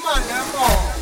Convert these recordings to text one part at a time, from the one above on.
man, them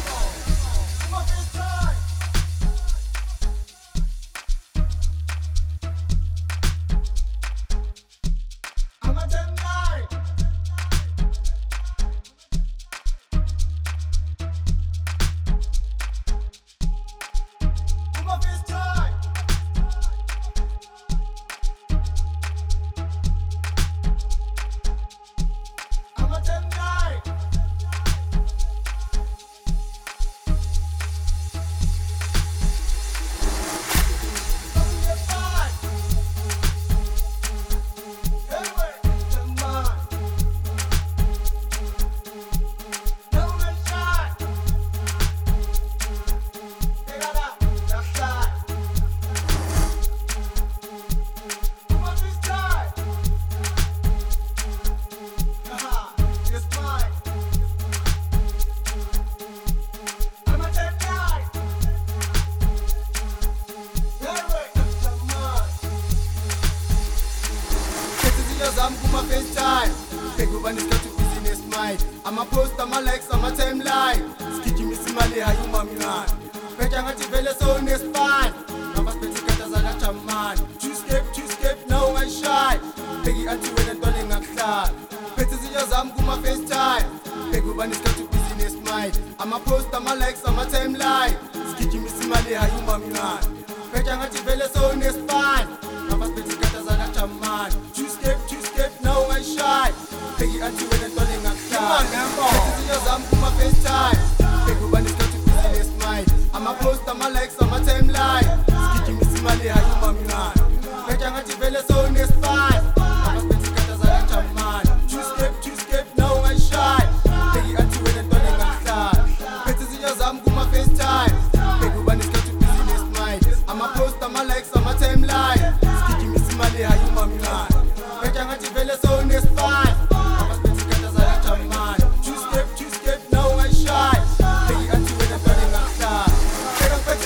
I'm kuma FaceTime. Beg over the start to business mind. I'm a post, I'm a likes, I'm a timeline. Skiki misimali hayu maminan. Peja ngati vele so next fine. Namba speti kata za gacha man. Choose scape, now I shy. Begi anti when I'm turning a cloud. Peti ziyo I'm kuma FaceTime. Beg over the start to business mind. I'm a post, I'm a likes, I'm a timeline. Skiki misimali hayu maminan. Peja ngati vele so next fine. Namba speti kata za gacha man. Choose scape, now I shy. Peggy anti when I'm turning a cloud. This is your I'm kuma FaceTime. Peggy when it's not to business mind. I'm a post, I'm a likes, I'm a timeline. Skiki misimali hayu maminan. Peggy anti vele so next fine. I'm a speti kata za gacha man. Choose scape, now I shy. Peggy anti when I'm turning a cloud. This is your I'm kuma FaceTime. Peggy when it's not to business mind. I'm a post, I'm a likes, I'm a timeline. Skiki misimali hayu maminan. Ngati vele so next fine. I'm a speti kata za gacha man. Choose scape, now I shy. Peggy anti when I'm turning a cloud. Pega peti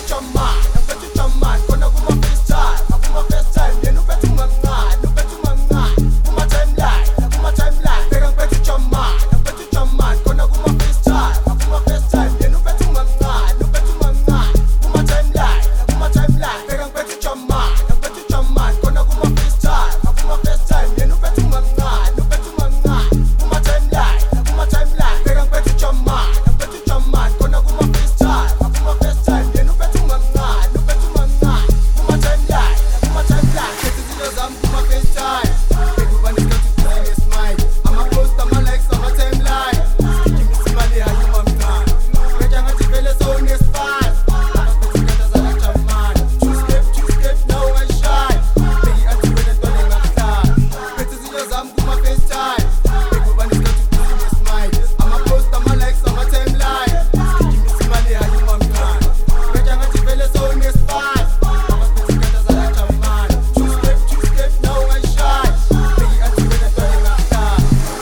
chaman, kona kuma FaceTime. Kuma FaceTime, ye nupetu manga. Kuma timeline. Pega peti chaman, kona kuma FaceTime. Kuma FaceTime, ye nupetu manga. Kuma timeline. Pega peti chaman, kona kuma FaceTime. Kuma FaceTime, ye nupetu manga. Kuma timeline. Pega peti chaman, kona kuma FaceTime. Kuma FaceTime, ye nupetu manga. Kuma timeline. Peti ziyo zam kuma FaceTime. Pegu bani skati business mind. I'm a post, I'm a likes, I'm a timeline. Skiki misimali hayu maminan. Peja ngati vele so next fine. I'm a speti kata za gacha man. Choose scape, now I shy. Peggy anti when I'm turning a cloud. Peti ziyo zam kuma FaceTime. Pegu bani skati business mind. I'm a post, I'm a likes, I'm a timeline. Skiki misimali hayu maminan. Peja ngati vele so next fine. I'm a speti kata za gacha man. Choose scape, now I shy. Peggy anti when I'm turning a cloud.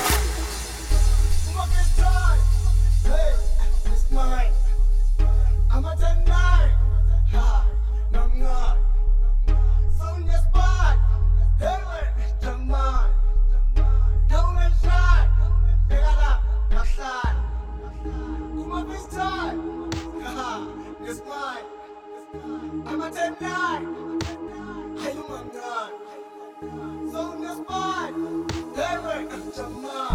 Kuma FaceTime. Hey, it's mine. I'm a 10-9. Ha, nam ngai. Soon your spot. Hey, wait, come on. Don't get shot. Pegada, naksan. Kuma FaceTime. Ha, it's mine. I'm a 10-9. Hayu mangan. Soon your spot. Hey, wait, come on.